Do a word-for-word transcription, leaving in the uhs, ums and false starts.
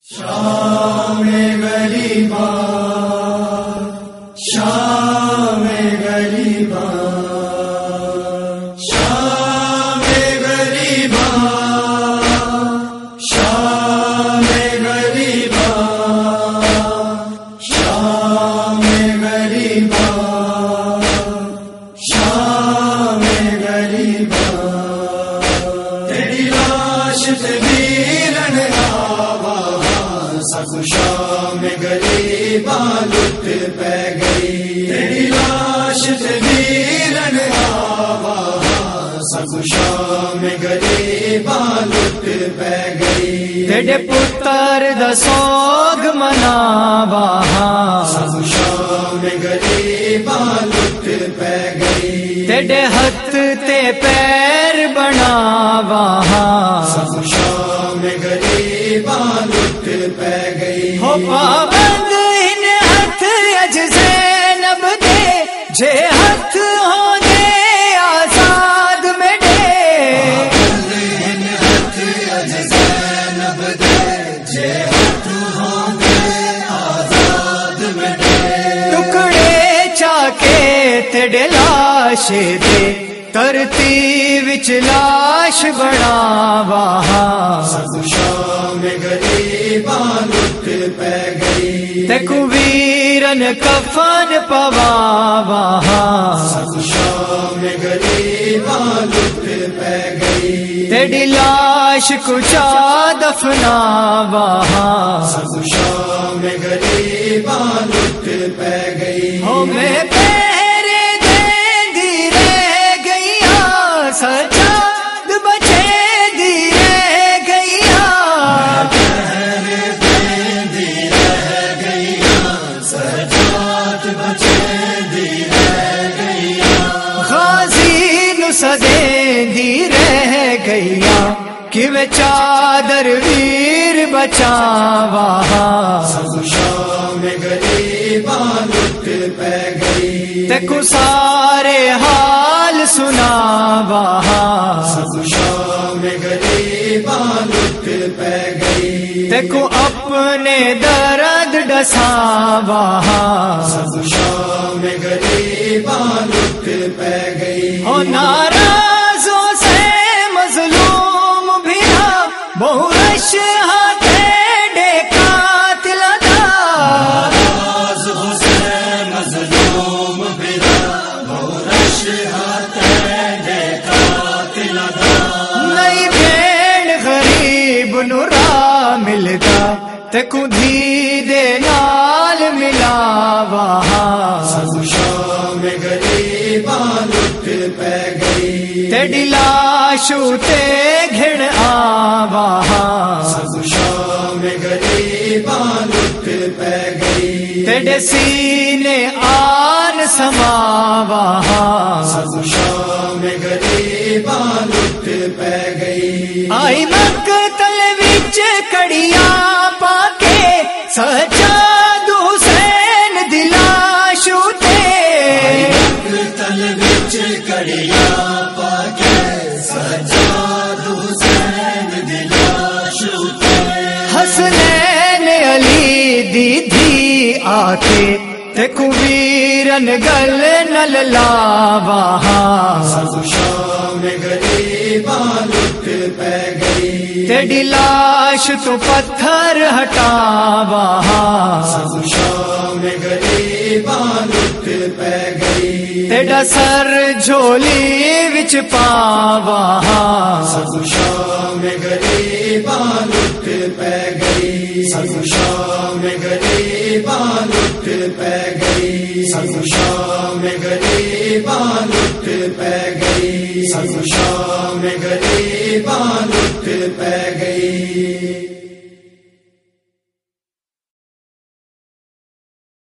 شام غریبا شام غریبا شام غریبا شام غریبا شام غریبا شام غریبا تیری لاش تیرن سب شام غریبا لٹ پہ گئی تیری لاش ویرن آوا سب شام غریبا لٹ پہ گئی تیرے پتر دا سوگ مناوا سب شام غریبا لٹ پہ گئی تیرے ہاتھ تے پیر بناوا سب شام غریبا لٹ پہ گئی ہو پابند ان ہاتھ اج زینب دے جے ہاتھ ہو دے آزاد میں دے پابند ان ہاتھ اج زینب دے جے ہاتھ ہو دے آزاد میں دے ٹکڑے چاکے تیرے لاش دے کرتی وچ لاش بناوا سب شام غریبا لٹ پہ گئی تیکو ویرن کفن پواوا سب شام غریبا لٹ پہ گئی تیری لاش کچا دفناوا سب شام غریبا لٹ پہ گئی ہو میں پیرے دے دی رہ گئیاں سجاد بچے دی رہ گئیاں پیرے دے دی رہ گئیاں سجاد بچے دی رہ گئیاں غازی نو سدے دی رہ گئیاں کیویں چادر ویر بچاوا سب شام غریبا لٹ پہ گئی تیکو سارے حال سناوا سب شام غریبا لٹ پہ گئی تیکو اپنے درد ڈساوا سب شام غریبا لٹ پہ گئی ہو ناراضوں سے مظلوم بھی بہو رش ہاتھے ڈے قاتل دا ناراض حسین مظلوم بھی بہو رش ہاتھے ڈے قاتل دا نئی بھیڑ غریب نو راہ ملدا تیکو دھی دے نال ملاوا سب شام غریبا لٹ پہ گئی تیری لاش تے گھن آوا سب شام غریبا لٹ پہ گئی تیرے سینے آن سماوا سب شام غریبا لٹ پہ گئی آئی مقتل وچ کڑیاں پا کے سجاد حسین دی لاش تے مقتل وچ کڑیاں پا کے سجاد حسین دی لاش تے حسنین علی دی دھی آ کے تیکو ویرن گل نل لاوا سب شام غریبا لٹ پہ گئی تیری لاش تو پتھر ہٹاوا سب شام غریبا لٹ پہ گئی تیرا سر جھولی وچ پاوا سب شام غریبا لٹ پہ گئی سب شام غریبا لٹ پہ گئی سب شام غریبا لٹ پہ گئی سب شام غریبا لٹ پہ گئی